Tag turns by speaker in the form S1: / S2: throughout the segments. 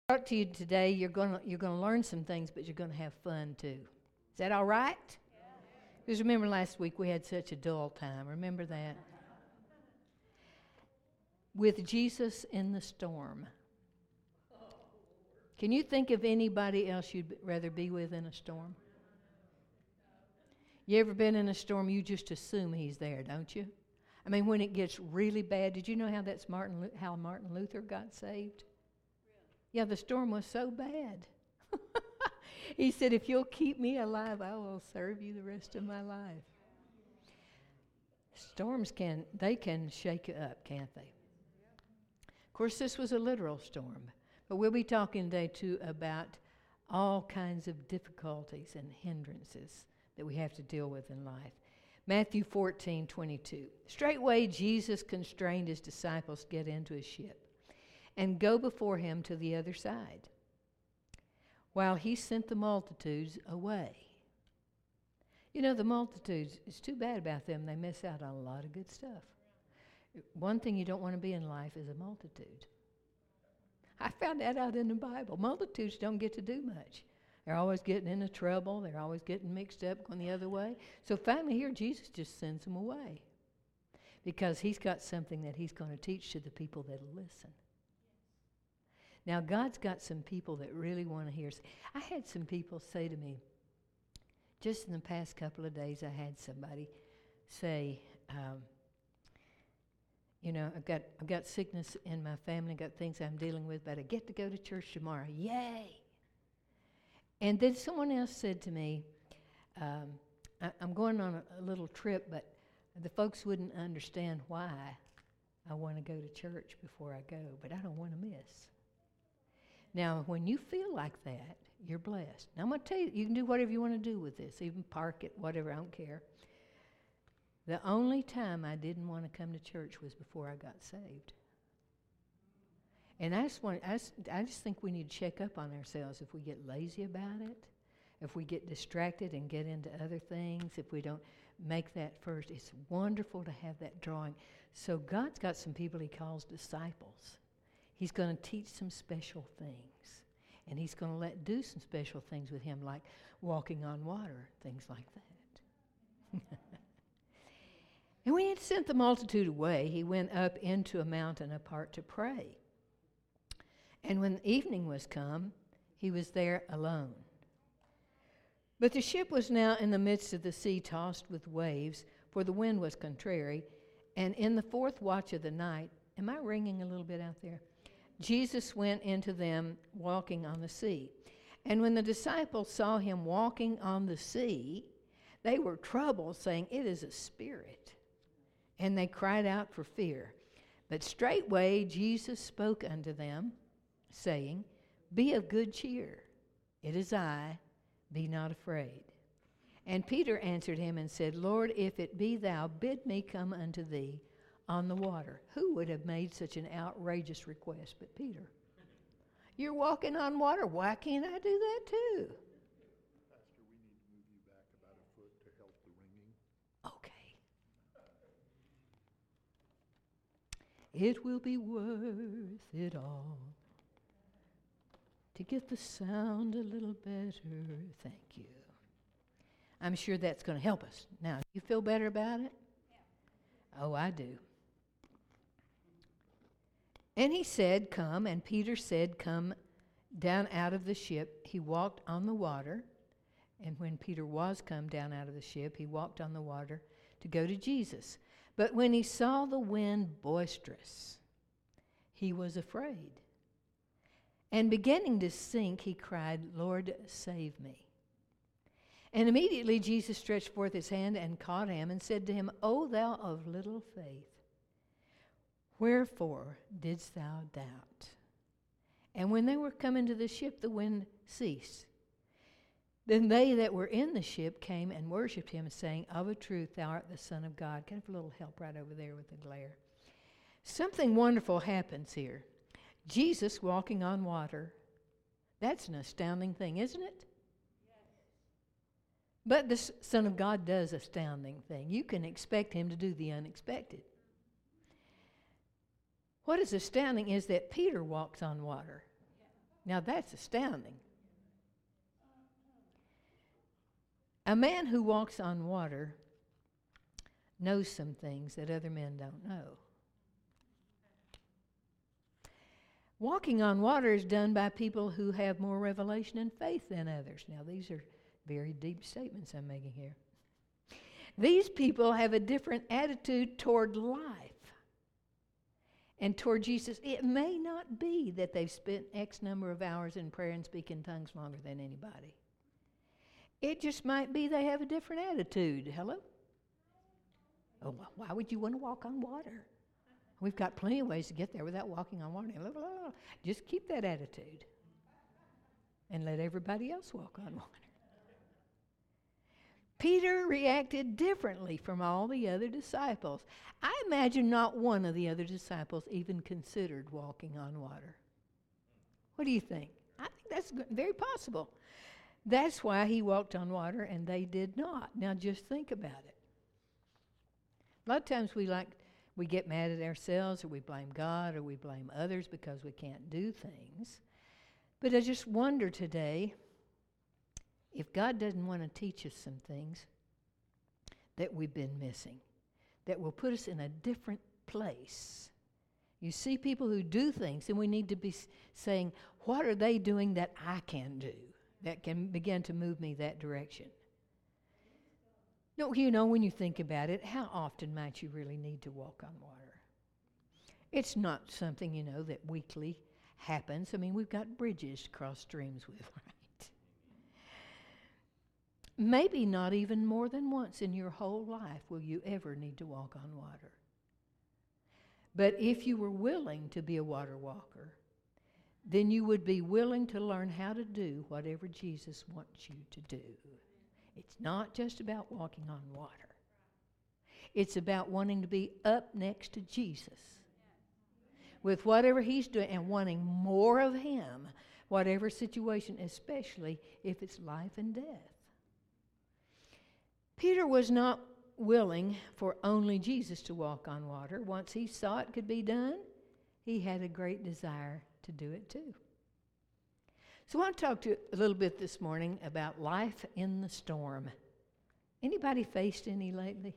S1: Talk to you today. You're gonna learn some things, but you're gonna have fun too. Is that all right? Because remember last week we had such a dull time. Remember that? With Jesus in the storm. Can you think of anybody else you'd rather be with in a storm? You ever been in a storm? You just assume he's there, don't you? I mean, when it gets really bad, did you know how how Martin Luther got saved? Yeah, the storm was so bad. He said, if you'll keep me alive, I will serve you the rest of my life. Storms can shake you up, can't they? Of course, this was a literal storm, but we'll be talking today, too, about all kinds of difficulties and hindrances that we have to deal with in life. Matthew 14:22. Straightway Jesus constrained his disciples to get into a ship and go before him to the other side, while he sent the multitudes away. You know, the multitudes, it's too bad about them. They miss out on a lot of good stuff. One thing you don't want to be in life is a multitude. I found that out in the Bible. Multitudes don't get to do much. They're always getting into trouble. They're always getting mixed up, going the other way. So finally here, Jesus just sends them away because he's got something that he's going to teach to the people that'll listen. Now, God's got some people that really want to hear. I had some people say to me, just in the past couple of days, I had somebody say, I've got sickness in my family, got things I'm dealing with, but I get to go to church tomorrow. Yay! And then someone else said to me, I'm going on a little trip, but the folks wouldn't understand why I want to go to church before I go, but I don't want to miss. Now, when you feel like that, you're blessed. Now, I'm going to tell you, you can do whatever you want to do with this, even park it, whatever, I don't care. The only time I didn't want to come to church was before I got saved. And I just think we need to check up on ourselves if we get lazy about it, if we get distracted and get into other things, if we don't make that first. It's wonderful to have that drawing. So God's got some people he calls disciples. He's going to teach some special things, and he's going to do some special things with him, like walking on water, things like that. And when he had sent the multitude away, he went up into a mountain apart to pray. And when evening was come, he was there alone. But the ship was now in the midst of the sea, tossed with waves, for the wind was contrary. And in the fourth watch of the night, am I ringing a little bit out there? Jesus went into them walking on the sea. And when the disciples saw him walking on the sea, they were troubled, saying, "It is a spirit." And they cried out for fear. But straightway Jesus spoke unto them, saying, "Be of good cheer. It is I. Be not afraid." And Peter answered him and said, "Lord, if it be thou, bid me come unto thee on the water." Who would have made such an outrageous request but Peter? You're walking on water. Why can't I do that too?
S2: Pastor, we need to move you back about a foot to help the ringing.
S1: Okay. It will be worth it all to get the sound a little better. Thank you. I'm sure that's going to help us. Now, you feel better about it? Yeah. Oh, I do. And he said, "Come." And Peter said, "Come down out of the ship." He walked on the water. And when Peter was come down out of the ship, he walked on the water to go to Jesus. But when he saw the wind boisterous, he was afraid. And beginning to sink, he cried, "Lord, save me." And immediately Jesus stretched forth his hand and caught him and said to him, "O thou of little faith, wherefore didst thou doubt?" And when they were come into the ship, the wind ceased. Then they that were in the ship came and worshipped him, saying, "Of a truth, thou art the Son of God." Can I have a little help right over there with the glare? Something wonderful happens here. Jesus walking on water. That's an astounding thing, isn't it? But the Son of God does astounding thing. You can expect him to do the unexpected. What is astounding is that Peter walks on water. Now that's astounding. A man who walks on water knows some things that other men don't know. Walking on water is done by people who have more revelation and faith than others. Now, these are very deep statements I'm making here. These people have a different attitude toward life and toward Jesus. It may not be that they've spent X number of hours in prayer and speaking tongues longer than anybody. It just might be they have a different attitude. Hello? Oh, why would you want to walk on water? We've got plenty of ways to get there without walking on water. Blah, blah, blah. Just keep that attitude and let everybody else walk on water. Peter reacted differently from all the other disciples. I imagine not one of the other disciples even considered walking on water. What do you think? I think that's very possible. That's why he walked on water and they did not. Now just think about it. A lot of times we get mad at ourselves, or we blame God, or we blame others because we can't do things. But I just wonder today, if God doesn't want to teach us some things that we've been missing, that will put us in a different place. You see people who do things, and we need to be saying, what are they doing that I can do, that can begin to move me that direction? No, you know, when you think about it, how often might you really need to walk on water? It's not something, you know, that weekly happens. I mean, we've got bridges to cross streams with, right? Maybe not even more than once in your whole life will you ever need to walk on water. But if you were willing to be a water walker, then you would be willing to learn how to do whatever Jesus wants you to do. It's not just about walking on water. It's about wanting to be up next to Jesus with whatever he's doing and wanting more of him, whatever situation, especially if it's life and death. Peter was not willing for only Jesus to walk on water. Once he saw it could be done, he had a great desire to do it too. So I want to talk to you a little bit this morning about life in the storm. Anybody faced any lately?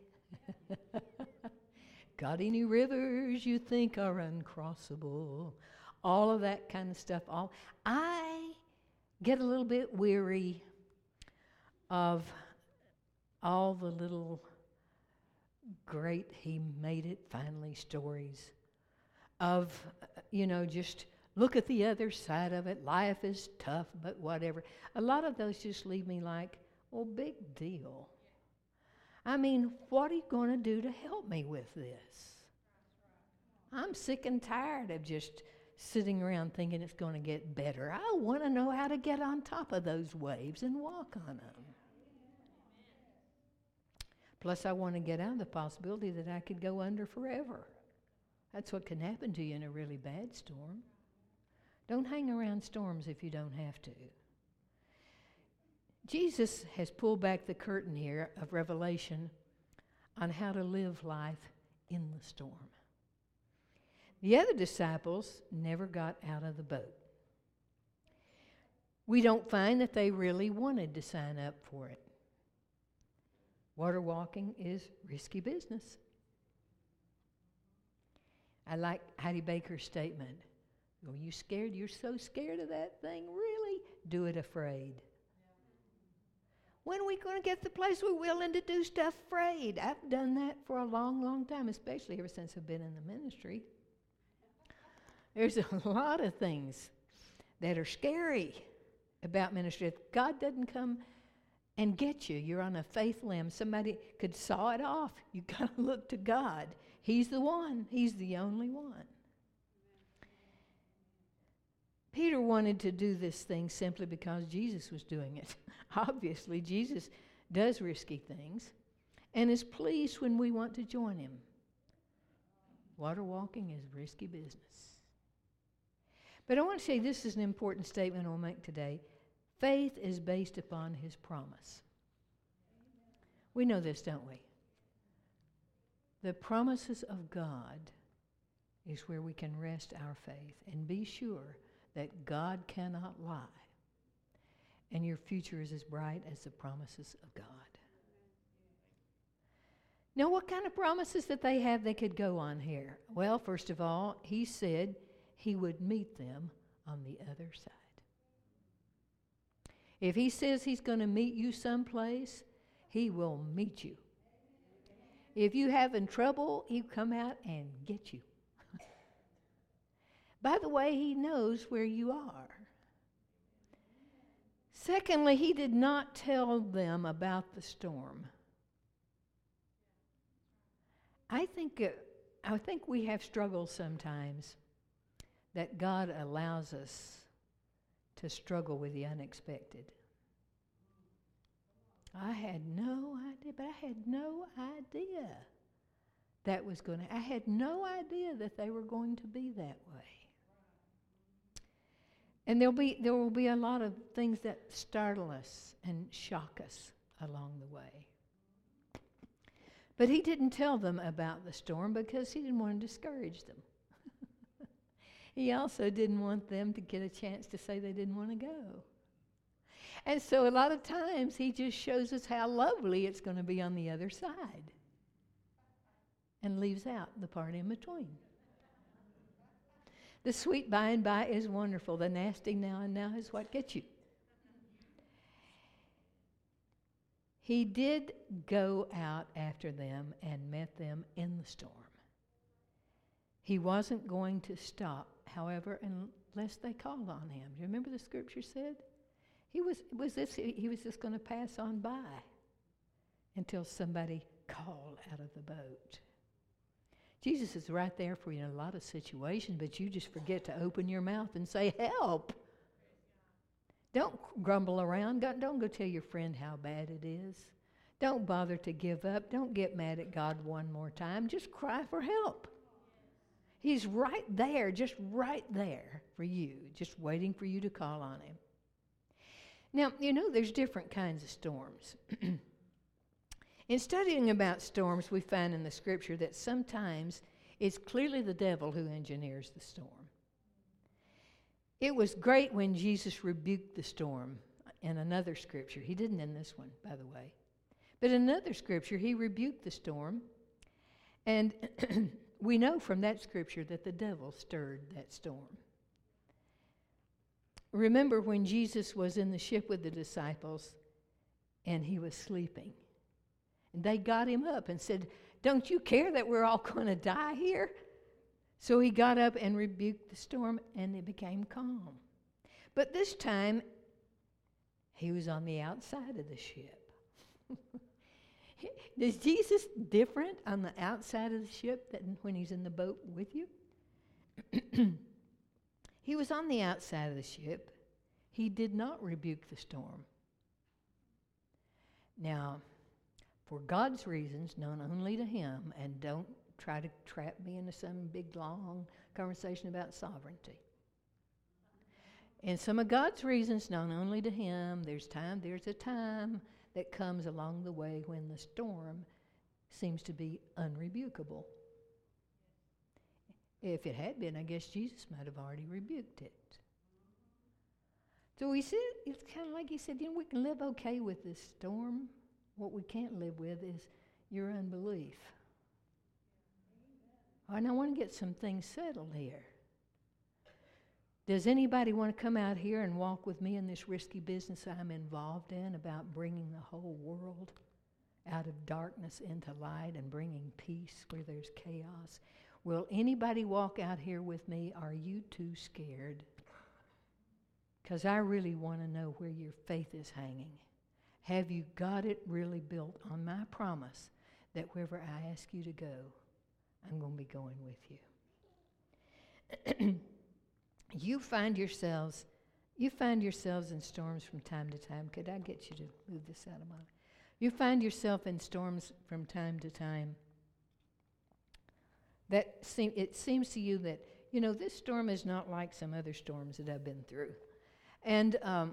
S1: Got any rivers you think are uncrossable? All of that kind of stuff. I get a little bit weary of all the little great he made it finally stories of, just look at the other side of it. Life is tough, but whatever. A lot of those just leave me like, well, big deal. I mean, what are you going to do to help me with this? I'm sick and tired of just sitting around thinking it's going to get better. I want to know how to get on top of those waves and walk on them. Plus, I want to get out of the possibility that I could go under forever. That's what can happen to you in a really bad storm. Don't hang around storms if you don't have to. Jesus has pulled back the curtain here of revelation on how to live life in the storm. The other disciples never got out of the boat. We don't find that they really wanted to sign up for it. Water walking is risky business. I like Heidi Baker's statement. Are you scared? You're so scared of that thing? Really? Do it afraid. When are we going to get the place we're willing to do stuff afraid? I've done that for a long, long time, especially ever since I've been in the ministry. There's a lot of things that are scary about ministry. If God doesn't come and get you, you're on a faith limb. Somebody could saw it off. You've got to look to God. He's the one. He's the only one. Peter wanted to do this thing simply because Jesus was doing it. Obviously, Jesus does risky things and is pleased when we want to join him. Water walking is risky business. But I want to say this is an important statement I'll make today. Faith is based upon his promise. We know this, don't we? The promises of God is where we can rest our faith and be sure that God cannot lie, and your future is as bright as the promises of God. Now, what kind of promises that they have they could go on here? Well, first of all, he said he would meet them on the other side. If he says he's going to meet you someplace, he will meet you. If you're having trouble, he'll come out and get you. By the way, he knows where you are. Secondly, he did not tell them about the storm. I think we have struggles sometimes that God allows us to struggle with the unexpected. I had no idea that was going to. I had no idea that they were going to be that way. And there will be a lot of things that startle us and shock us along the way. But he didn't tell them about the storm because he didn't want to discourage them. He also didn't want them to get a chance to say they didn't want to go. And so a lot of times he just shows us how lovely it's going to be on the other side and leaves out the part in between. The sweet by and by is wonderful. The nasty now and now is what gets you. He did go out after them and met them in the storm. He wasn't going to stop, however, unless they called on him. Do you remember the scripture said? He was just going to pass on by until somebody called out of the boat. Jesus is right there for you in a lot of situations, but you just forget to open your mouth and say, help. Don't grumble around. Don't go tell your friend how bad it is. Don't bother to give up. Don't get mad at God one more time. Just cry for help. He's right there, just right there for you, just waiting for you to call on him. Now, you know, there's different kinds of storms. In studying about storms, we find in the scripture that sometimes it's clearly the devil who engineers the storm. It was great when Jesus rebuked the storm in another scripture. He didn't in this one, by the way. But in another scripture, he rebuked the storm. And we know from that scripture that the devil stirred that storm. Remember when Jesus was in the ship with the disciples and he was sleeping. And they got him up and said, don't you care that we're all going to die here? So he got up and rebuked the storm and it became calm. But this time, he was on the outside of the ship. Is Jesus different on the outside of the ship than when he's in the boat with you? He was on the outside of the ship. He did not rebuke the storm. Now, for God's reasons, known only to him, and don't try to trap me into some big, long conversation about sovereignty. And some of God's reasons, known only to him, there's a time that comes along the way when the storm seems to be unrebukable. If it had been, I guess Jesus might have already rebuked it. So he said, it's kind of like he said, we can live okay with this storm. What we can't live with is your unbelief. And I want to get some things settled here. Does anybody want to come out here and walk with me in this risky business I'm involved in about bringing the whole world out of darkness into light and bringing peace where there's chaos? Will anybody walk out here with me? Are you too scared? Because I really want to know where your faith is hanging. Have you got it really built on my promise that wherever I ask you to go, I'm going to be going with you? You find yourselves in storms from time to time. Could I get you to move this out of my... You find yourself in storms from time to time. It seems to you that, this storm is not like some other storms that I've been through. And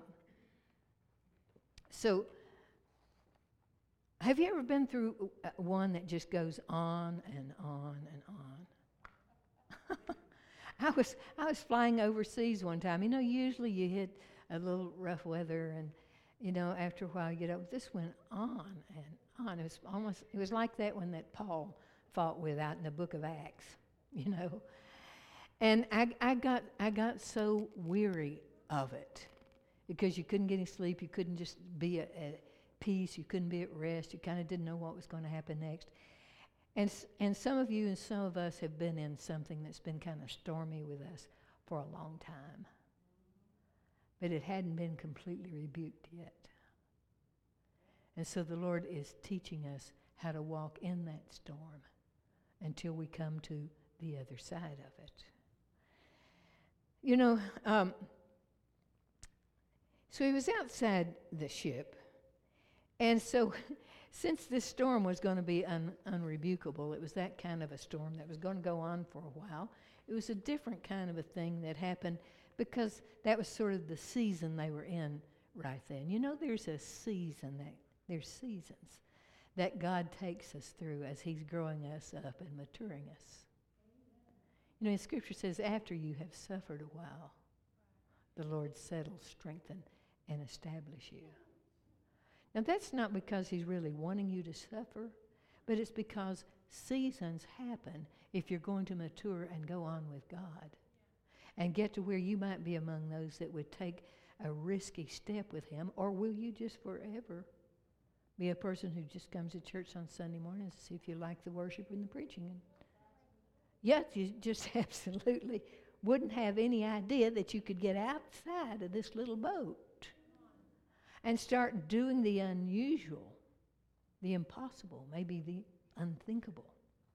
S1: so, have you ever been through one that just goes on and on and on? I was flying overseas one time. You know, usually you hit a little rough weather, and you know, after a while you get up. This went on and on. It was like that one that Paul fought with out in the book of Acts, you know. And I got so weary of it because you couldn't get any sleep. You couldn't just be at peace. You couldn't be at rest. You kind of didn't know what was going to happen next. And some of you and some of us have been in something that's been kind of stormy with us for a long time. But it hadn't been completely rebuked yet. And so the Lord is teaching us how to walk in that storm until we come to the other side of it. You know, so he was outside the ship, and so since this storm was going to be unrebukable, it was that kind of a storm that was going to go on for a while. It was a different kind of a thing that happened because that was sort of the season they were in right then. You know, there's seasons that God takes us through as he's growing us up and maturing us. You know, Scripture says, after you have suffered a while, the Lord settles, strengthen, and establish you. Now, that's not because he's really wanting you to suffer, but it's because seasons happen if you're going to mature and go on with God and get to where you might be among those that would take a risky step with him, or will you just forever be a person who just comes to church on Sunday mornings to see if you like the worship and the preaching? And yes, you just absolutely wouldn't have any idea that you could get outside of this little boat and start doing the unusual, the impossible, maybe the unthinkable.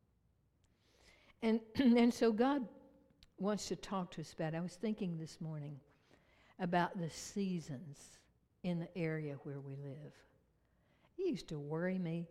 S1: And so God wants to talk to us about it. I was thinking this morning about the seasons in the area where we live. It used to worry me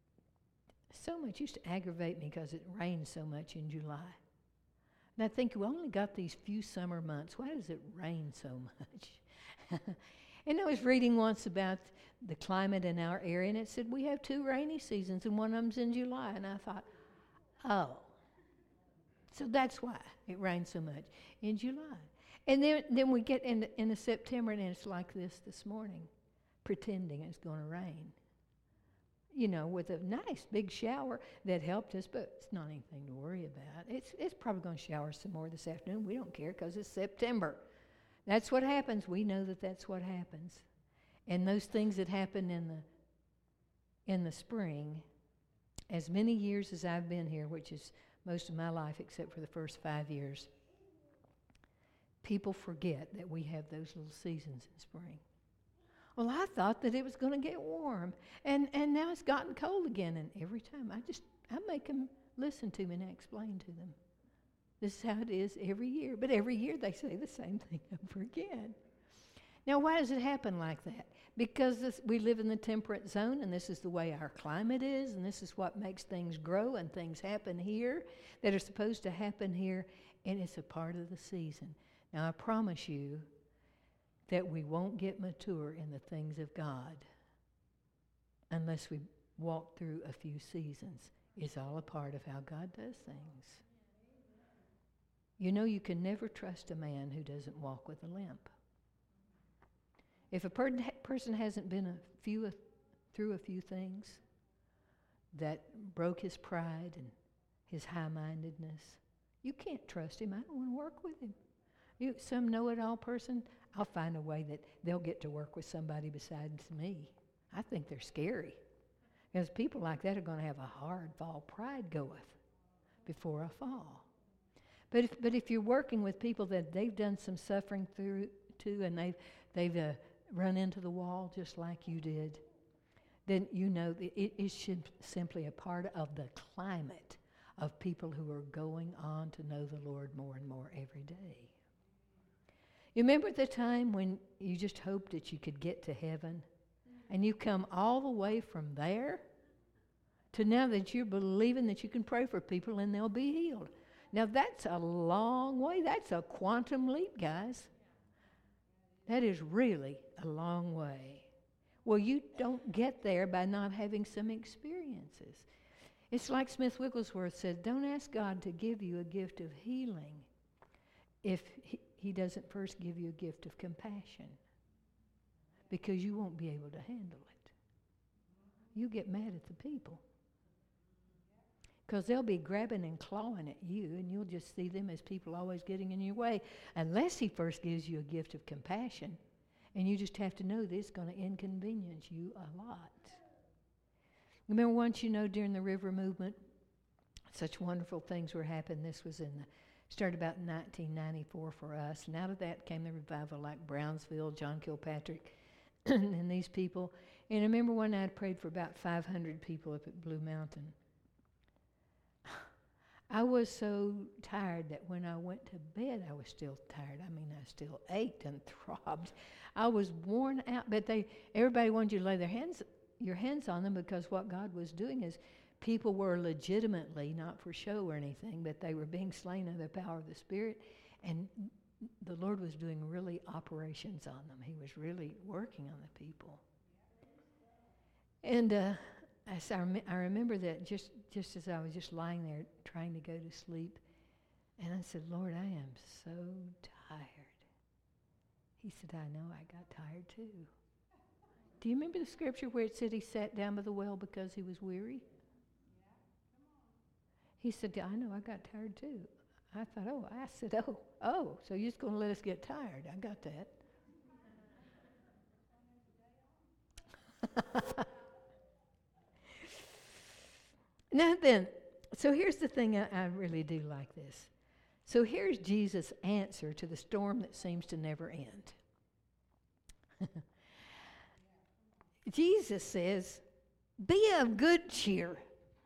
S1: so much, used to aggravate me because it rained so much in July. And I think we only got these few summer months. Why does it rain so much? And I was reading once about the climate in our area, and it said we have 2 rainy seasons, and one of them's in July. And I thought, oh, so that's why it rains so much in July. And then we get into September, and it's like this morning, pretending it's going to rain. You know, with a nice big shower that helped us, but it's not anything to worry about. It's probably going to shower some more this afternoon. We don't care because it's September. That's what happens. We know that that's what happens. And those things that happen in the spring, as many years as I've been here, which is most of my life except for the first 5 years, people forget that we have those little seasons in spring. Well, I thought that it was going to get warm, and now it's gotten cold again. And every time I make them listen to me and I explain to them. This is how it is every year. But every year they say the same thing over again. Now, why does it happen like that? Because we live in the temperate zone, and this is the way our climate is, and this is what makes things grow and things happen here that are supposed to happen here, and it's a part of the season. Now, I promise you that we won't get mature in the things of God unless we walk through a few seasons. It's all a part of how God does things. You know, you can never trust a man who doesn't walk with a limp. If a person hasn't been through a few things that broke his pride and his high-mindedness, you can't trust him. I don't want to work with him. Some know-it-all person, I'll find a way that they'll get to work with somebody besides me. I think they're scary. Because people like that are going to have a hard fall. Pride goeth before a fall. But if you're working with people that they've done some suffering through too, and they've run into the wall just like you did, then you know that it is simply a part of the climate of people who are going on to know the Lord more and more every day. You remember the time when you just hoped that you could get to heaven, and you come all the way from there to now that you're believing that you can pray for people and they'll be healed? Now, that's a long way. That's a quantum leap, guys. That is really a long way. Well, you don't get there by not having some experiences. It's like Smith Wigglesworth said, don't ask God to give you a gift of healing if he doesn't first give you a gift of compassion, because you won't be able to handle it. You get mad at the people because they'll be grabbing and clawing at you, and you'll just see them as people always getting in your way, unless he first gives you a gift of compassion. And you just have to know this is going to inconvenience you a lot. Remember once, during the river movement, such wonderful things were happening. This was started about 1994 for us. And out of that came the revival like Brownsville, John Kilpatrick, and these people. And I remember one night I prayed for about 500 people up at Blue Mountain. I was so tired that when I went to bed, I was still tired. I mean, I still ached and throbbed. I was worn out, but everybody wanted you to lay your hands on them, because what God was doing is people were legitimately, not for show or anything, but they were being slain under the power of the Spirit, and the Lord was doing really operations on them. He was really working on the people. And I remember that just as I was just lying there trying to go to sleep, and I said, Lord, I am so tired. He said, I know, I got tired too. Do you remember the scripture where it said he sat down by the well because he was weary? He said, I know, I got tired too. I said, so you're just going to let us get tired. I got that. Now then, so here's the thing, I really do like this. So here's Jesus' answer to the storm that seems to never end. Jesus says, be of good cheer.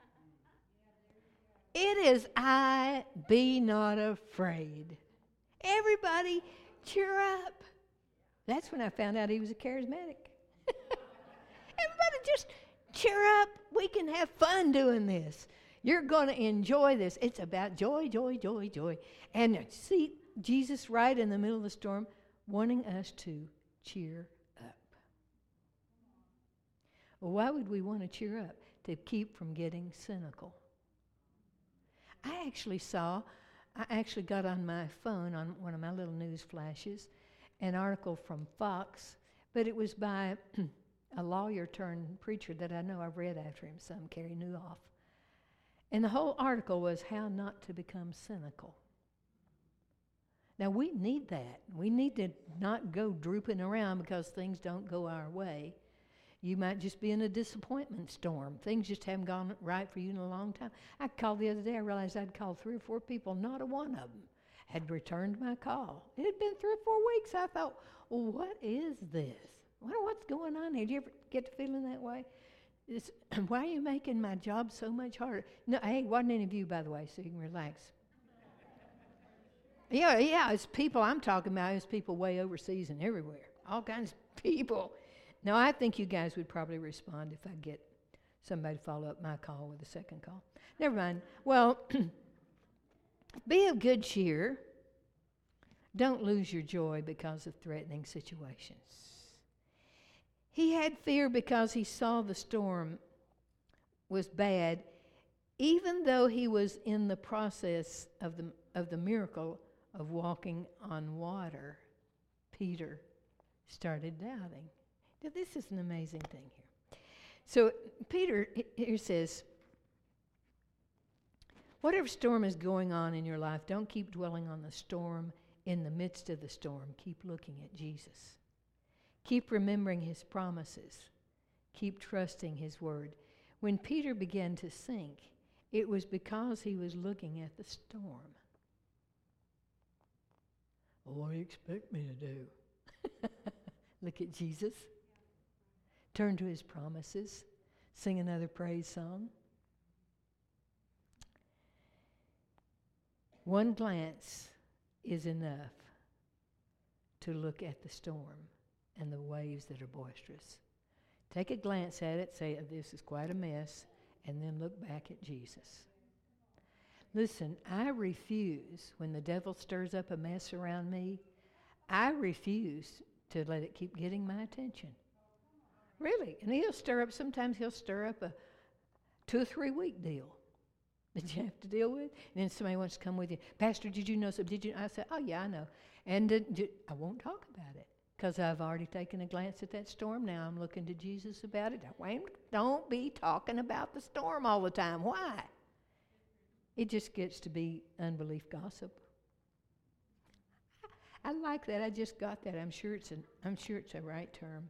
S1: It is I, be not afraid. Everybody cheer up. That's when I found out he was a charismatic. Everybody just cheer up. We can have fun doing this. You're going to enjoy this. It's about joy, joy, joy, joy. And see Jesus right in the middle of the storm wanting us to cheer up. Well, why would we want to cheer up? To keep from getting cynical. I actually got on my phone, on one of my little news flashes, an article from Fox, but it was by a lawyer turned preacher that I know. I've read after him some, Carey Nieuwhof. And the whole article was how not to become cynical. Now, we need that. We need to not go drooping around because things don't go our way. You might just be in a disappointment storm. Things just haven't gone right for you in a long time. I called the other day. I realized I'd called 3 or 4 people. Not a one of them had returned my call. It had been 3 or 4 weeks. I thought, well, what is this? What's going on here? Do you ever get to feeling that way? Why are you making my job so much harder? No, hey, it wasn't any of you, by the way, so you can relax. Yeah, it's people I'm talking about. It's people way overseas and everywhere. All kinds of people. Now, I think you guys would probably respond if I get somebody to follow up my call with a second call. Never mind. Well, be of good cheer. Don't lose your joy because of threatening situations. He had fear because he saw the storm was bad, even though he was in the process of the miracle of walking on water. Peter started doubting. Now, this is an amazing thing here. So Peter here says, whatever storm is going on in your life, don't keep dwelling on the storm. In the midst of the storm, keep looking at Jesus. Keep remembering his promises. Keep trusting his word. When Peter began to sink, it was because he was looking at the storm. Well, what do you expect me to do? Look at Jesus. Turn to his promises. Sing another praise song. One glance is enough to look at the storm and the waves that are boisterous. Take a glance at it, say, this is quite a mess, and then look back at Jesus. Listen, I refuse, when the devil stirs up a mess around me, I refuse to let it keep getting my attention. Really. And sometimes he'll stir up a 2 or 3 week deal. that you have to deal with. And then somebody wants to come with you. Pastor, did you know something? Did you? I said, oh, yeah, I know. And I won't talk about it because I've already taken a glance at that storm. Now I'm looking to Jesus about it. Wayne, don't be talking about the storm all the time. Why? It just gets to be unbelief gossip. I like that. I just got that. I'm sure it's a right term.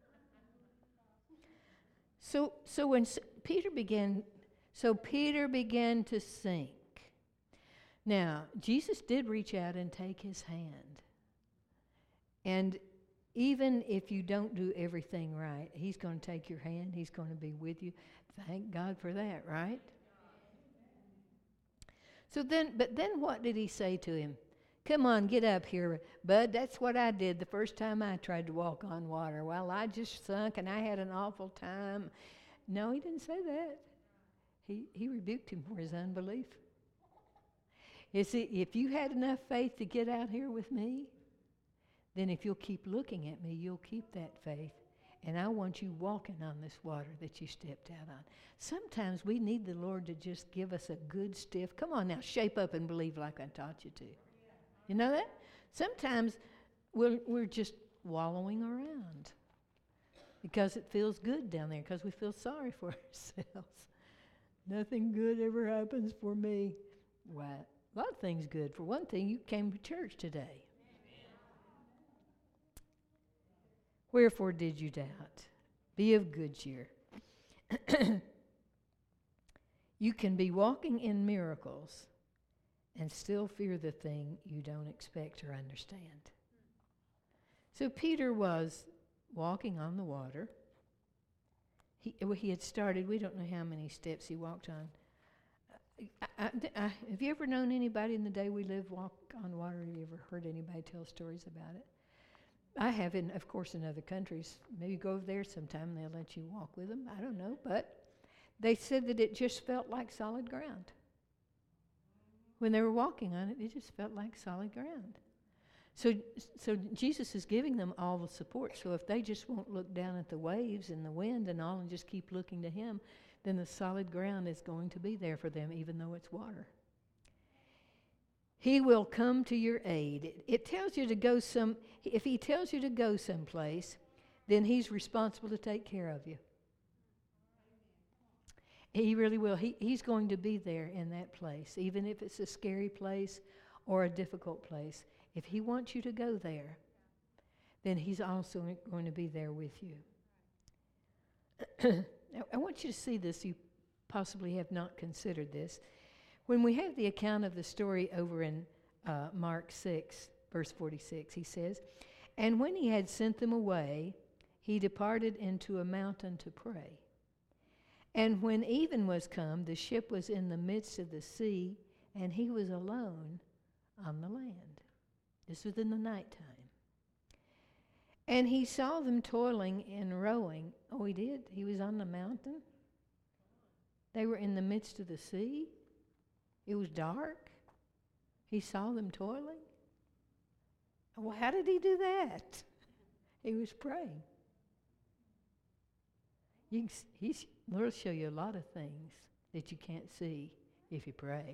S1: So when Peter began to sink. Now, Jesus did reach out and take his hand. And even if you don't do everything right, he's going to take your hand. He's going to be with you. Thank God for that, right? But then what did he say to him? Come on, get up here, bud. That's what I did the first time I tried to walk on water. Well, I just sunk and I had an awful time. No, he didn't say that. He rebuked him for his unbelief. You see, if you had enough faith to get out here with me, then if you'll keep looking at me, you'll keep that faith. And I want you walking on this water that you stepped out on. Sometimes we need the Lord to just give us a good stiff, come on now, shape up and believe like I taught you to. You know that? Sometimes we're just wallowing around because it feels good down there, because we feel sorry for ourselves. Nothing good ever happens for me. Well, a lot of things good. For one thing, you came to church today. Wherefore did you doubt? Be of good cheer. You can be walking in miracles and still fear the thing you don't expect or understand. So Peter was walking on the water. He had started, we don't know how many steps he walked on. Have you ever known anybody in the day we live walk on water? Have you ever heard anybody tell stories about it? I have, of course, in other countries. Maybe go over there sometime and they'll let you walk with them. I don't know. But they said that it just felt like solid ground. When they were walking on it, it just felt like solid ground. So Jesus is giving them all the support. So if they just won't look down at the waves and the wind and all and just keep looking to him, then the solid ground is going to be there for them, even though it's water. He will come to your aid. It tells you to go if he tells you to go someplace, then he's responsible to take care of you. He really will. He's going to be there in that place, even if it's a scary place or a difficult place. If he wants you to go there, then he's also going to be there with you. Now, I want you to see this. You possibly have not considered this. When we have the account of the story over in Mark 6, verse 46, he says, "And when he had sent them away, he departed into a mountain to pray. And when even was come, the ship was in the midst of the sea, and he was alone on the land." This was in the nighttime. "And he saw them toiling and rowing." Oh, he did? He was on the mountain? They were in the midst of the sea? It was dark? He saw them toiling? Well, how did he do that? He was praying. The Lord will show you a lot of things that you can't see if you pray.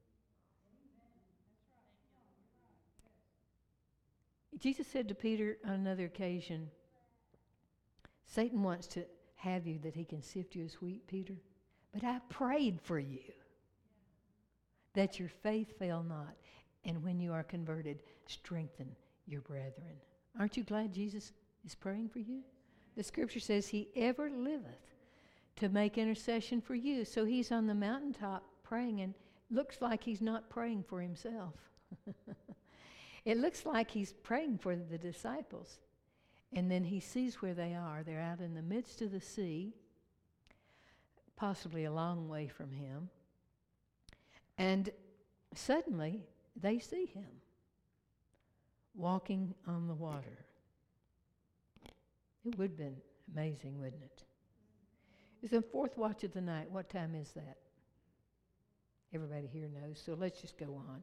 S1: Jesus said to Peter on another occasion, "Satan wants to have you that he can sift you as wheat, Peter. But I prayed for you that your faith fail not. And when you are converted, strengthen your brethren." Aren't you glad Jesus is praying for you? The scripture says he ever liveth to make intercession for you. So he's on the mountaintop praying, and looks like he's not praying for himself. It looks like he's praying for the disciples. And then he sees where they are. They're out in the midst of the sea, possibly a long way from him. And suddenly they see him walking on the water. It would have been amazing, wouldn't it? It's the fourth watch of the night. What time is that? Everybody here knows, so let's just go on.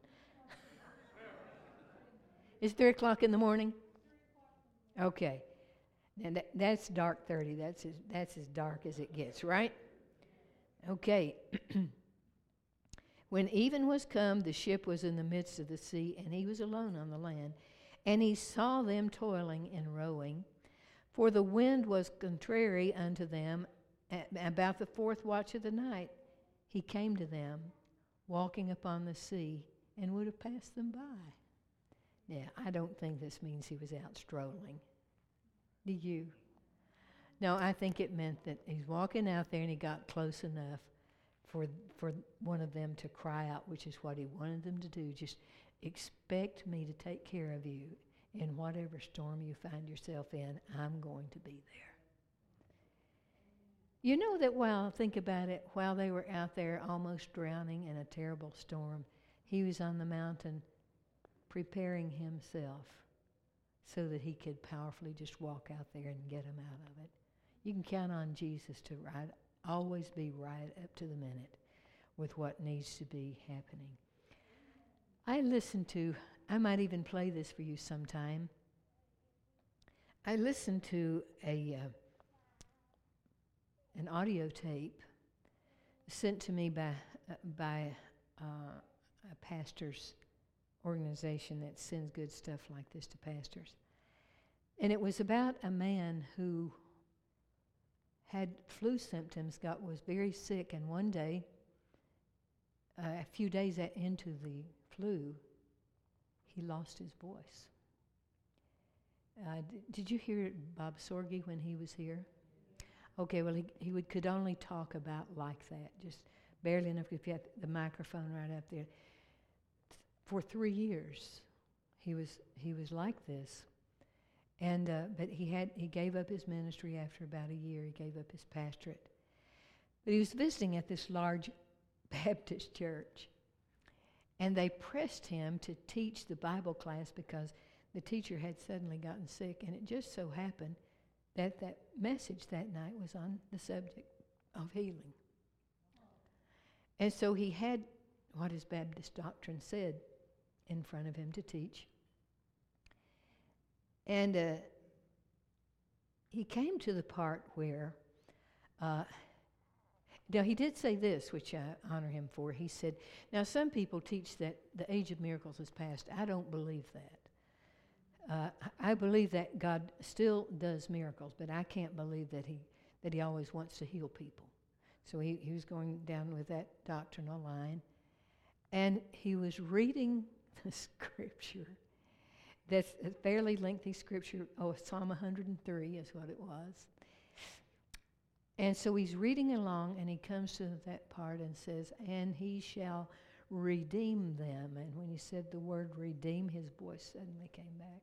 S1: It's 3 o'clock in the morning? Okay. And that's dark 30. That's as dark as it gets, right? Okay. When even was come, the ship was in the midst of the sea, and he was alone on the land. And he saw them toiling and rowing, for the wind was contrary unto them. About the fourth watch of the night, he came to them, walking upon the sea, and would have passed them by. Now, I don't think this means he was out strolling. Do you? No, I think it meant that he's walking out there and he got close enough for one of them to cry out, which is what he wanted them to do. Just expect me to take care of you in whatever storm you find yourself in. I'm going to be there. You know that think about it, while they were out there almost drowning in a terrible storm, he was on the mountain preparing himself so that he could powerfully just walk out there and get them out of it. You can count on Jesus to always be right up to the minute with what needs to be happening. I might even play this for you sometime. I listened to an audio tape sent to me by a pastor's organization that sends good stuff like this to pastors. And it was about a man who had flu symptoms, was very sick, and one day, a few days into the flu, he lost his voice. Did you hear Bob Sorge when he was here? Okay, well, he could only talk about like that, just barely enough if you had the microphone right up there. For 3 years, he was like this. And but he gave up his ministry after about a year. He gave up his pastorate. But he was visiting at this large Baptist church, and they pressed him to teach the Bible class because the teacher had suddenly gotten sick, and it just so happened that that message that night was on the subject of healing. And so he had what his Baptist doctrine said in front of him to teach. And he came to the part where, now he did say this, which I honor him for. He said, now some people teach that the age of miracles is past. I don't believe that. I believe that God still does miracles, but I can't believe that he always wants to heal people. So he was going down with that doctrinal line. And he was reading the scripture. That's a fairly lengthy scripture. Psalm 103 is what it was. And so he's reading along, and he comes to that part and says, and he shall redeem them. And when he said the word redeem, his voice suddenly came back.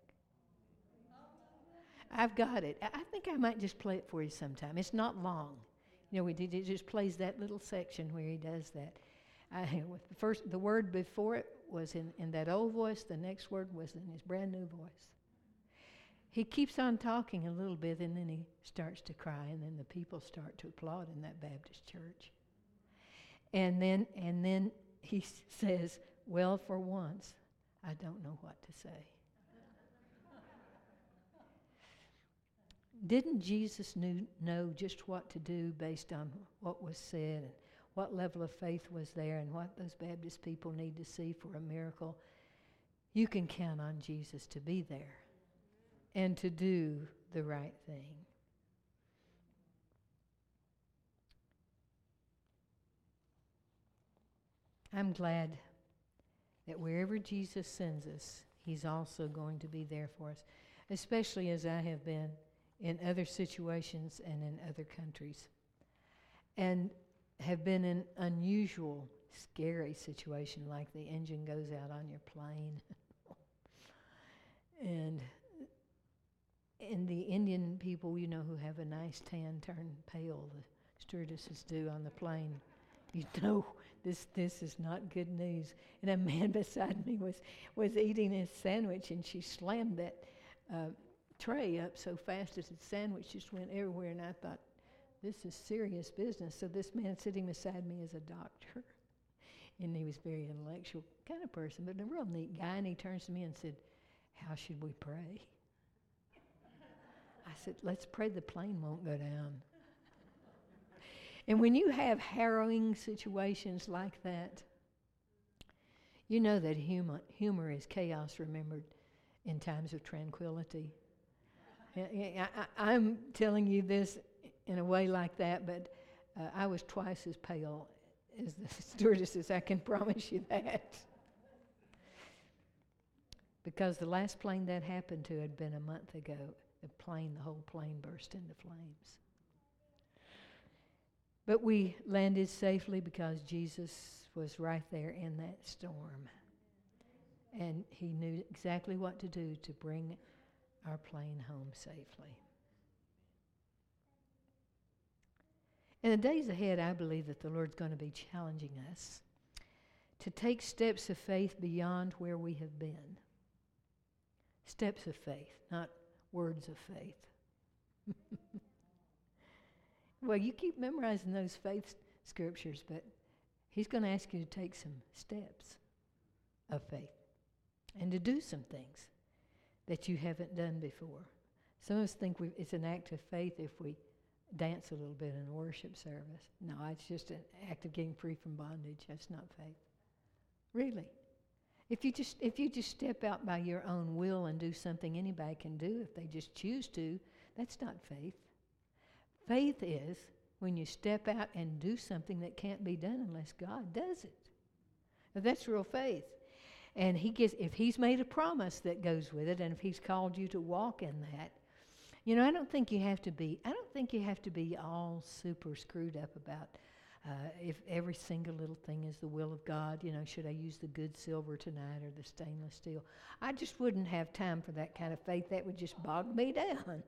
S1: I've got it. I think I might just play it for you sometime. It's not long. It just plays that little section where he does that. The word before it was in that old voice. The next word was in his brand new voice. He keeps on talking a little bit, and then he starts to cry, and then the people start to applaud in that Baptist church. And then he says, well, for once, I don't know what to say. Didn't Jesus know just what to do based on what was said and what level of faith was there and what those Baptist people need to see for a miracle? You can count on Jesus to be there and to do the right thing. I'm glad that wherever Jesus sends us, he's also going to be there for us, especially as I have been in other situations and in other countries, and have been in unusual, scary situation like the engine goes out on your plane. And the Indian people, who have a nice tan turn pale, the stewardesses do on the plane. This is not good news. And a man beside me was eating his sandwich, and she slammed that tray up so fast that his sandwich just went everywhere, and I thought, this is serious business. So this man sitting beside me is a doctor, and he was a very intellectual kind of person, but a real neat guy, and he turns to me and said, how should we pray? I said, let's pray the plane won't go down. And when you have harrowing situations like that, You know that humor is chaos remembered in times of tranquility. I'm telling you this in a way like that, but I was twice as pale as the stewardesses, I can promise you that. Because the last plane that happened to had been a month ago. The whole plane burst into flames. But we landed safely because Jesus was right there in that storm. And he knew exactly what to do to bring our plane home safely. In the days ahead, I believe that the Lord's going to be challenging us to take steps of faith beyond where we have been. Steps of faith, not words of faith. Well, you keep memorizing those faith scriptures, but he's going to ask you to take some steps of faith and to do some things that you haven't done before. Some of us think it's an act of faith if we dance a little bit in a worship service. No, it's just an act of getting free from bondage. That's not faith. Really. If you just step out by your own will and do something anybody can do if they just choose to, that's not faith. Faith is when you step out and do something that can't be done unless God does it. Now, that's real faith. And if he's made a promise that goes with it, and if he's called you to walk in that, I don't think you have to be all super screwed up about if every single little thing is the will of God. Should I use the good silver tonight or the stainless steel? I just wouldn't have time for that kind of faith. That would just bog me down.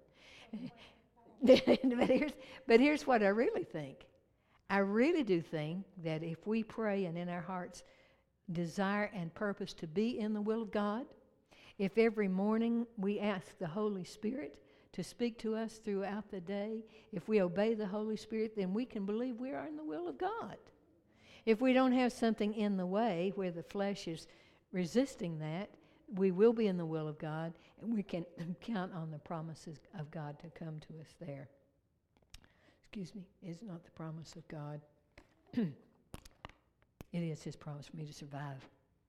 S1: But here's what I really think. I really do think that if we pray and in our hearts desire and purpose to be in the will of God, if every morning we ask the Holy Spirit to speak to us throughout the day, if we obey the Holy Spirit, then we can believe we are in the will of God. If we don't have something in the way where the flesh is resisting that, we will be in the will of God, and we can count on the promises of God to come to us there. Excuse me, it's not the promise of God. It is his promise for me to survive.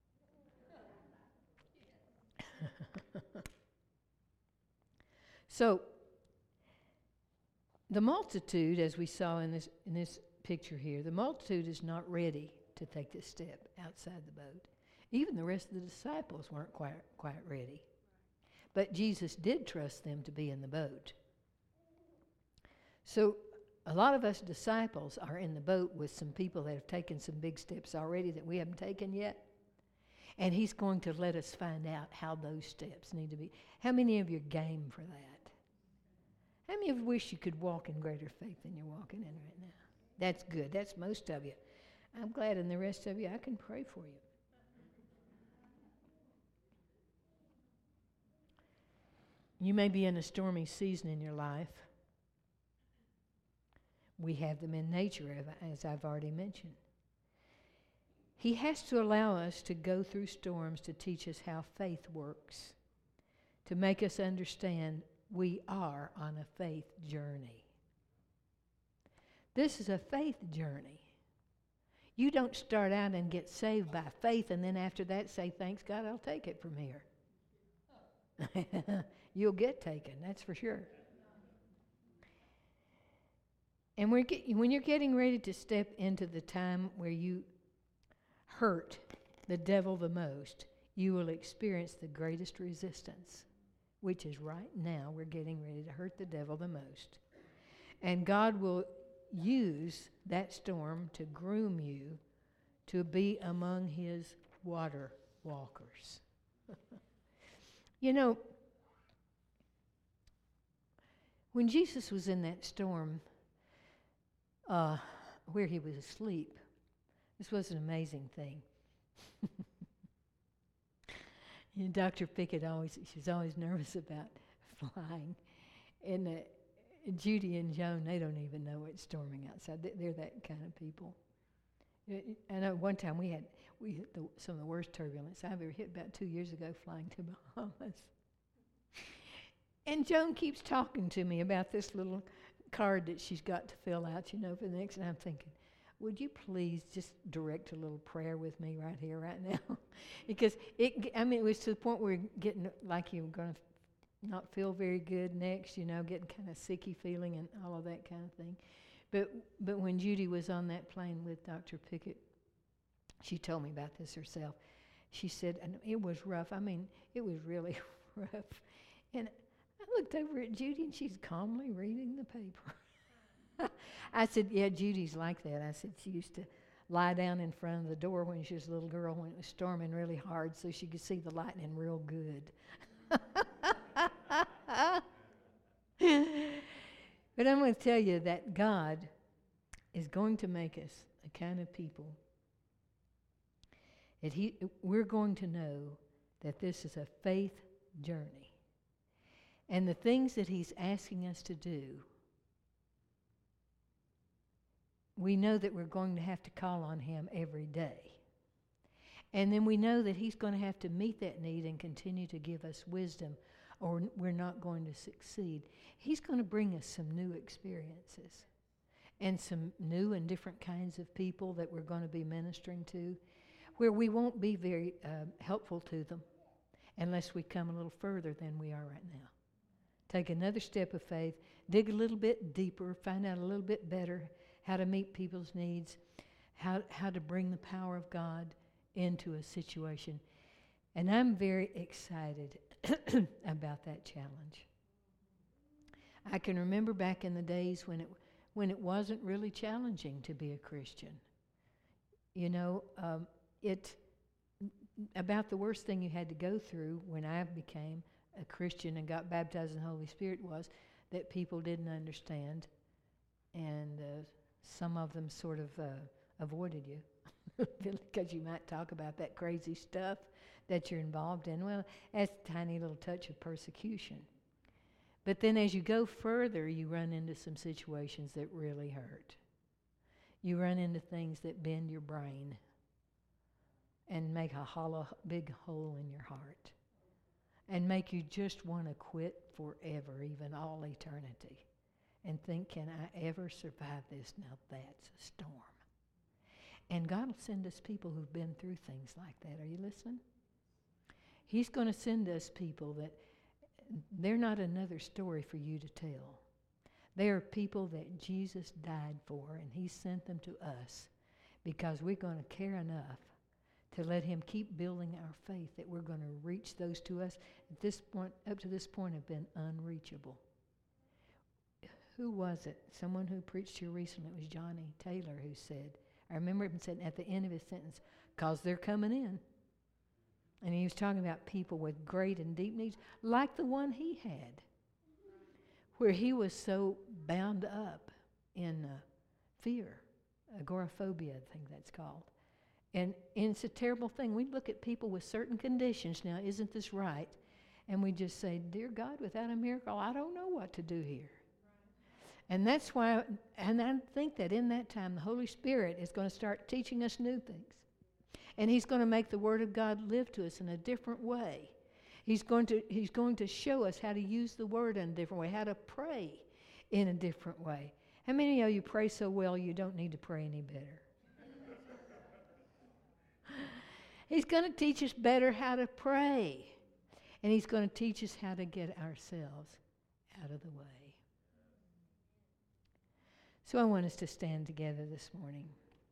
S1: So, the multitude, as we saw in this picture here, the multitude is not ready to take this step outside the boat. Even the rest of the disciples weren't quite ready. But Jesus did trust them to be in the boat. So a lot of us disciples are in the boat with some people that have taken some big steps already that we haven't taken yet. And he's going to let us find out how those steps need to be. How many of you are game for that? How many of you wish you could walk in greater faith than you're walking in right now? That's good. That's most of you. I'm glad, and the rest of you, I can pray for you. You may be in a stormy season in your life. We have them in nature, as I've already mentioned. He has to allow us to go through storms to teach us how faith works, to make us understand we are on a faith journey. This is a faith journey. You don't start out and get saved by faith and then after that say, thanks God, I'll take it from here. You'll get taken, that's for sure. And when you're getting ready to step into the time where you hurt the devil the most, you will experience the greatest resistance, which is right now we're getting ready to hurt the devil the most. And God will use that storm to groom you to be among his water walkers. When Jesus was in that storm where he was asleep, this was an amazing thing. Dr. Pickett she's always nervous about flying. And Judy and Joan, they don't even know it's storming outside. They're that kind of people. I know one time we hit some of the worst turbulence I've ever hit about 2 years ago flying to Bahamas. And Joan keeps talking to me about this little card that she's got to fill out, for the next, and I'm thinking, would you please just direct a little prayer with me right here, right now? Because it was to the point where you're getting like you were going to not feel very good next, getting kind of sicky feeling and all of that kind of thing. But when Judy was on that plane with Dr. Pickett, she told me about this herself. She said, and it was rough. It was really rough. And I looked over at Judy, and she's calmly reading the paper. I said, yeah, Judy's like that. I said she used to lie down in front of the door when she was a little girl when it was storming really hard so she could see the lightning real good. But I'm going to tell you that God is going to make us a kind of people that we're going to know that this is a faith journey. And the things that He's asking us to do, we know that we're going to have to call on Him every day. And then we know that He's going to have to meet that need and continue to give us wisdom, or we're not going to succeed. He's going to bring us some new experiences and some new and different kinds of people that we're going to be ministering to, where we won't be very helpful to them unless we come a little further than we are right now. Take another step of faith, dig a little bit deeper, find out a little bit better how to meet people's needs, how to bring the power of God into a situation. And I'm very excited about that challenge. I can remember back in the days when it wasn't really challenging to be a Christian. About the worst thing you had to go through when I became a Christian and got baptized in the Holy Spirit was that people didn't understand, and some of them sort of avoided you because you might talk about that crazy stuff that you're involved in. Well, that's a tiny little touch of persecution. But then as you go further, you run into some situations that really hurt. You run into things that bend your brain and make a hollow, big hole in your heart and make you just want to quit forever, even all eternity, and think, can I ever survive this? Now that's a storm. And God will send us people who've been through things like that. Are you listening? He's going to send us people that they're not another story for you to tell. They are people that Jesus died for, and He sent them to us because we're going to care enough to let Him keep building our faith that we're going to reach those to us at this point, up to this point, have been unreachable. Who was it? Someone who preached here recently. It was Johnny Taylor who said, I remember him saying at the end of his sentence, because they're coming in. And he was talking about people with great and deep needs, like the one he had, where he was so bound up in fear, agoraphobia, I think that's called. And it's a terrible thing. We look at people with certain conditions, now isn't this right? And we just say, dear God, without a miracle, I don't know what to do here. And that's why, and I think that in that time, the Holy Spirit is going to start teaching us new things. And He's going to make the Word of God live to us in a different way. He's going to show us how to use the Word in a different way, how to pray in a different way. How many of you pray so well you don't need to pray any better? He's going to teach us better how to pray. And He's going to teach us how to get ourselves out of the way. So I want us to stand together this morning.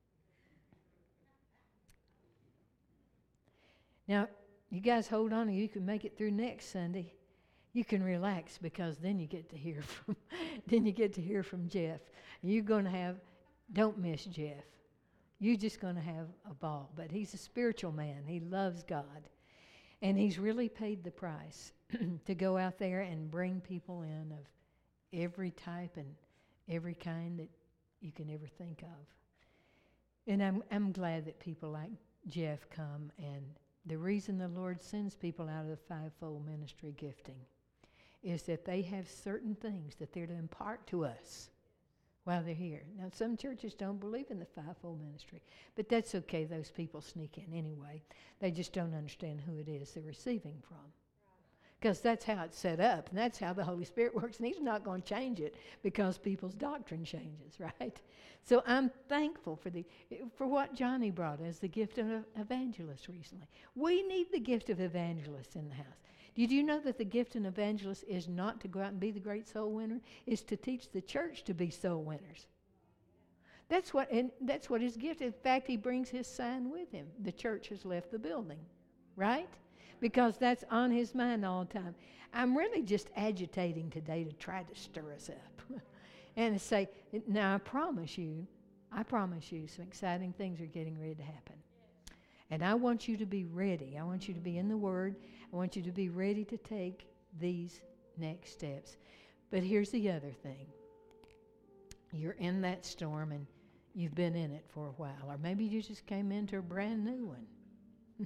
S1: Now, you guys hold on, and you can make it through next Sunday. You can relax because then you get to hear from Jeff. You're going to have, don't miss Jeff. You're just going to have a ball. But he's a spiritual man. He loves God. And he's really paid the price to go out there and bring people in of every type and every kind that you can ever think of. And I'm glad that people like Jeff come, and the reason the Lord sends people out of the fivefold ministry gifting is that they have certain things that they're to impart to us while they're here. Now, some churches don't believe in the fivefold ministry, but that's okay. Those people sneak in anyway. They just don't understand who it is they're receiving from. because that's how it's set up, and that's how the Holy Spirit works, and He's not going to change it because people's doctrine changes, right? So I'm thankful for what Johnny brought as the gift of an evangelist recently. We need the gift of evangelist in the house. Did you know that the gift of an evangelist is not to go out and be the great soul winner? It's to teach the church to be soul winners. That's what his gift is. In fact, he brings his sign with him. The church has left the building, right? Because that's on his mind all the time. I'm really just agitating today to try to stir us up and to say, now I promise you, some exciting things are getting ready to happen. And I want you to be ready. I want you to be in the Word. I want you to be ready to take these next steps. But here's the other thing. You're in that storm and you've been in it for a while. Or maybe you just came into a brand new one.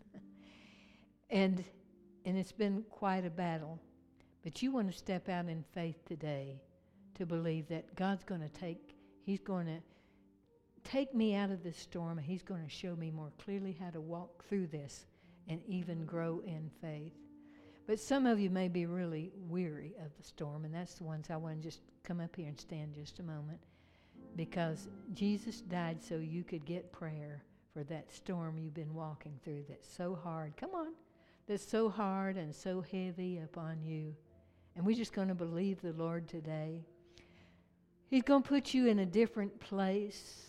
S1: and it's been quite a battle. But you want to step out in faith today to believe that God's going to He's going to take me out of this storm, and He's going to show me more clearly how to walk through this and even grow in faith. But some of you may be really weary of the storm, and that's the ones I want to just come up here and stand just a moment, because Jesus died so you could get prayer for that storm you've been walking through that's so hard. Come on. That's so hard and so heavy upon you. And we're just going to believe the Lord today. He's going to put you in a different place.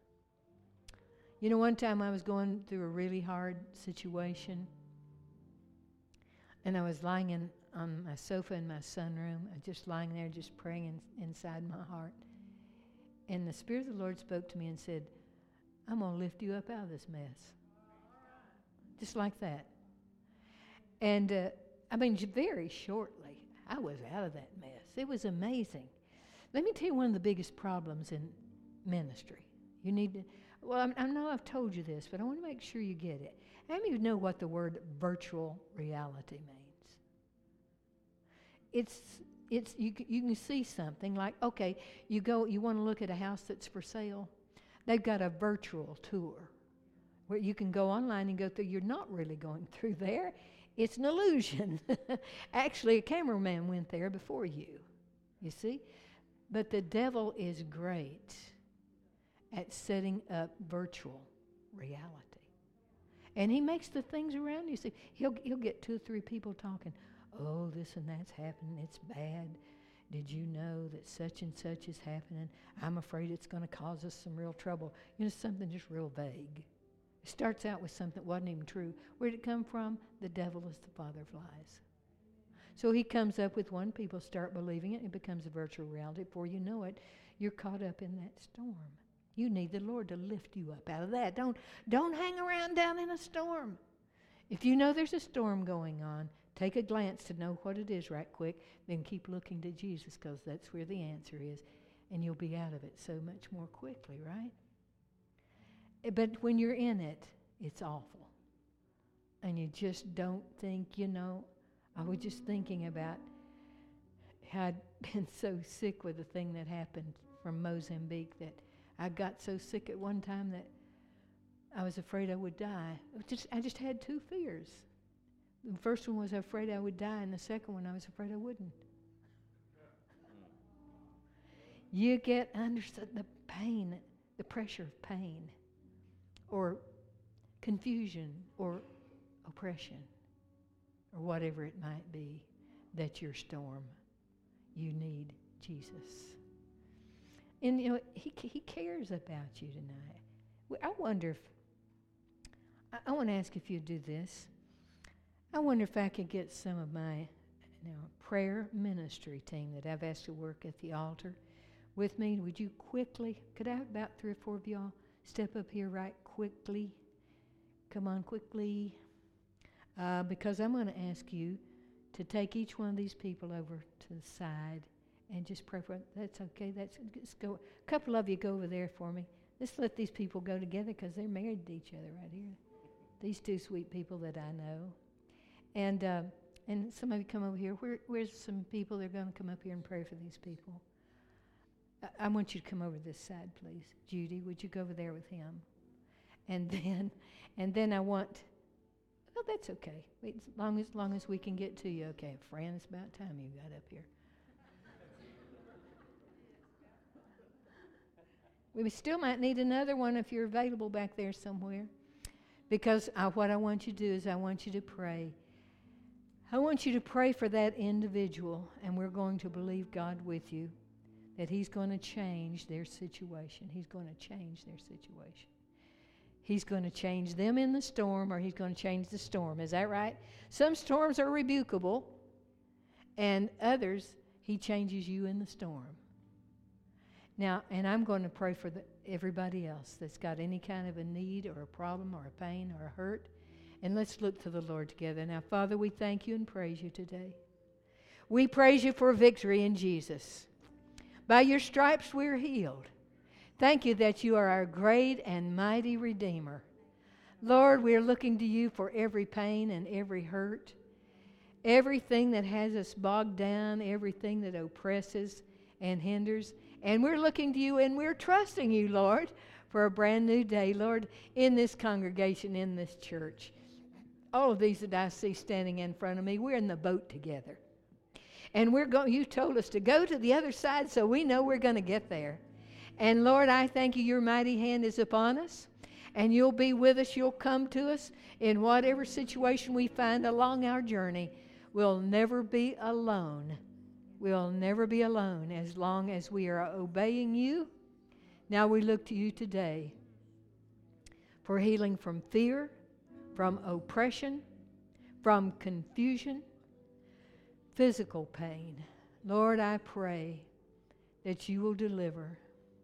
S1: You know, one time I was going through a really hard situation, and I was lying on my sofa in my sunroom, just lying there, just praying inside my heart. And the Spirit of the Lord spoke to me and said, I'm going to lift you up out of this mess. Just like that. And, very shortly, I was out of that mess. It was amazing. Let me tell you one of the biggest problems in ministry. You need to, I know I've told you this, but I want to make sure you get it. How many of you know what the word virtual reality means? You can see something like, okay, you want to look at a house that's for sale. They've got a virtual tour where you can go online and go through. You're not really going through there. It's an illusion. Actually, a cameraman went there before you see? But the devil is great at setting up virtual reality. And he makes the things around you see. He'll get 2 or 3 people talking. Oh, this and that's happening. It's bad. Did you know that such and such is happening? I'm afraid it's going to cause us some real trouble. Something just real vague. It starts out with something that wasn't even true. Where did it come from? The devil is the father of lies. So he comes up with one, people start believing it, it becomes a virtual reality. Before you know it, you're caught up in that storm. You need the Lord to lift you up out of that. Don't hang around down in a storm. If you know there's a storm going on, take a glance to know what it is right quick, then keep looking to Jesus, because that's where the answer is, and you'll be out of it so much more quickly, right? But when you're in it, it's awful. And you just don't think, I was just thinking about how I'd been so sick with the thing that happened from Mozambique that I got so sick at one time that I was afraid I would die. I just had 2 fears. The first one was afraid I would die, and the second one I was afraid I wouldn't. You get under the pain, the pressure of pain, or confusion, or oppression, or whatever it might be, that's your storm. You need Jesus. And he cares about you tonight. I wonder if, I want to ask if you'd do this. I wonder if I could get some of my prayer ministry team that I've asked to work at the altar with me. Would you quickly, could I have about 3 or 4 of y'all step up here right quickly? Come on, quickly. Because I'm going to ask you to take each one of these people over to the side and just pray for them. That's okay. Let's go. A couple of you go over there for me. Let's let these people go together because they're married to each other right here. These 2 sweet people that I know. And some of you come over here. Where's some people that are going to come up here and pray for these people? I want you to come over this side, please. Judy, would you go over there with him? And then I want Well, that's okay. As long as we can get to you. Okay, Fran, it's about time you got up here. We still might need another one if you're available back there somewhere. Because what I want you to do is I want you to pray. I want you to pray for that individual, and we're going to believe God with you that He's going to change their situation. He's going to change their situation. He's going to change them in the storm, or He's going to change the storm. Is that right? Some storms are rebukable, and others, He changes you in the storm. Now, and I'm going to pray for everybody else that's got any kind of a need or a problem or a pain or a hurt. And let's look to the Lord together. Now, Father, we thank you and praise you today. We praise you for victory in Jesus. By your stripes we're healed. Thank you that you are our great and mighty Redeemer. Lord, we're looking to you for every pain and every hurt, everything that has us bogged down, everything that oppresses and hinders. And we're looking to you and we're trusting you, Lord, for a brand new day, Lord, in this congregation, in this church. All of these that I see standing in front of me, we're in the boat together. And you told us to go to the other side, so we know we're going to get there. And Lord, I thank you, your mighty hand is upon us, and you'll be with us, you'll come to us in whatever situation we find along our journey. We'll never be alone. We'll never be alone as long as we are obeying you. Now we look to you today for healing from fear, from oppression, from confusion, physical pain. Lord, I pray that you will deliver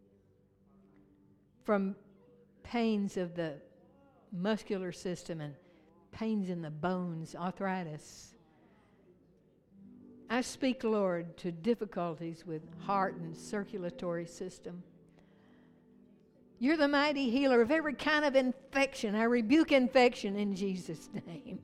S1: from pains of the muscular system and pains in the bones, arthritis. I speak, Lord, to difficulties with heart and circulatory system. You're the mighty healer of every kind of infection. I rebuke infection in Jesus' name.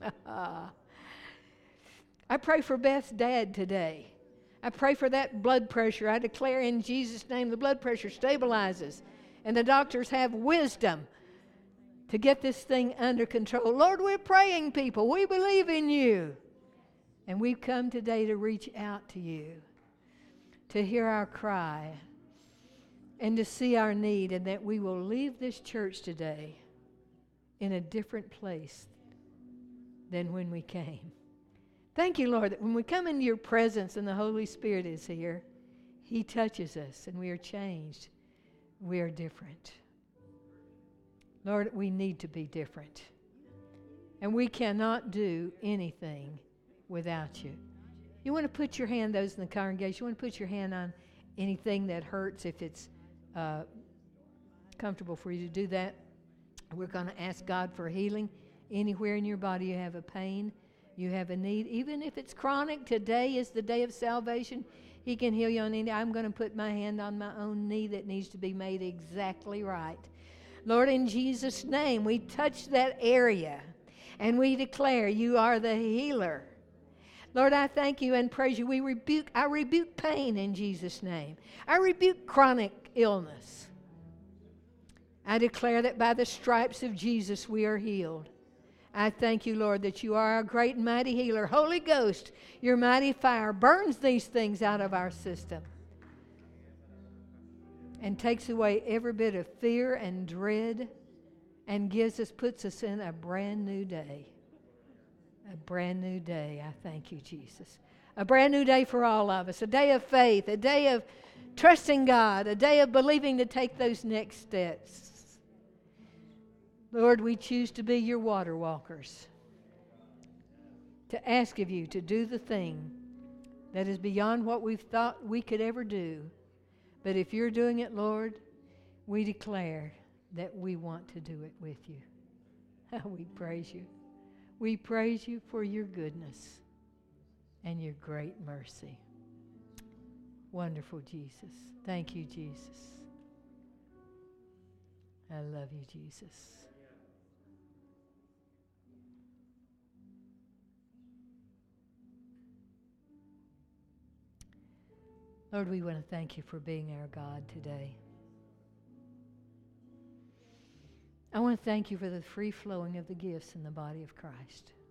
S1: I pray for Beth's dad today. I pray for that blood pressure. I declare in Jesus' name the blood pressure stabilizes and the doctors have wisdom to get this thing under control. Lord, we're praying people. We believe in you. And we've come today to reach out to you, to hear our cry, and to see our need, and that we will leave this church today in a different place than when we came. Thank you, Lord, that when we come into your presence and the Holy Spirit is here, He touches us and we are changed. We are different. Lord, we need to be different. And we cannot do anything without you. You want to put your hand, those in the congregation, you want to put your hand on anything that hurts if it's comfortable for you to do that. We're going to ask God for healing. Anywhere in your body you have a pain, you have a need, even if it's chronic, today is the day of salvation. He can heal you on any. I'm going to put my hand on my own knee that needs to be made exactly right. Lord, in Jesus' name, we touch that area and we declare you are the healer. Lord, I thank you and praise you. I rebuke pain in Jesus' name. I rebuke chronic illness. I declare that by the stripes of Jesus we are healed. I thank you, Lord, that you are a great and mighty healer. Holy Ghost, your mighty fire burns these things out of our system and takes away every bit of fear and dread and puts us in a brand new day. A brand new day. I thank you, Jesus. A brand new day for all of us. A day of faith. A day of trusting God. A day of believing to take those next steps. Lord, we choose to be your water walkers. To ask of you to do the thing that is beyond what we've thought we could ever do. But if you're doing it, Lord, we declare that we want to do it with you. We praise you. We praise you for your goodness and your great mercy. Wonderful Jesus. Thank you, Jesus. I love you, Jesus. Lord, we want to thank you for being our God today. I want to thank you for the free flowing of the gifts in the body of Christ.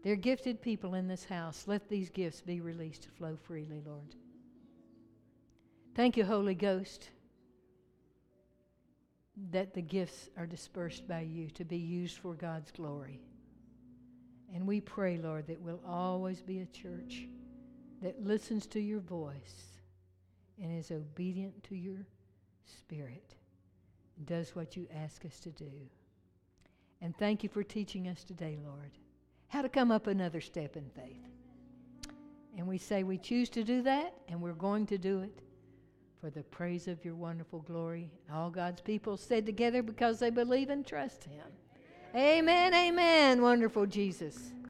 S1: They're gifted people in this house. Let these gifts be released to flow freely, Lord. Thank you, Holy Ghost, that the gifts are dispersed by you to be used for God's glory. And we pray, Lord, that we'll always be a church that listens to your voice and is obedient to your Spirit, and does what you ask us to do. And thank you for teaching us today, Lord, how to come up another step in faith. And we say we choose to do that, and we're going to do it for the praise of your wonderful glory. All God's people said together, because they believe and trust him. Amen, amen, wonderful Jesus.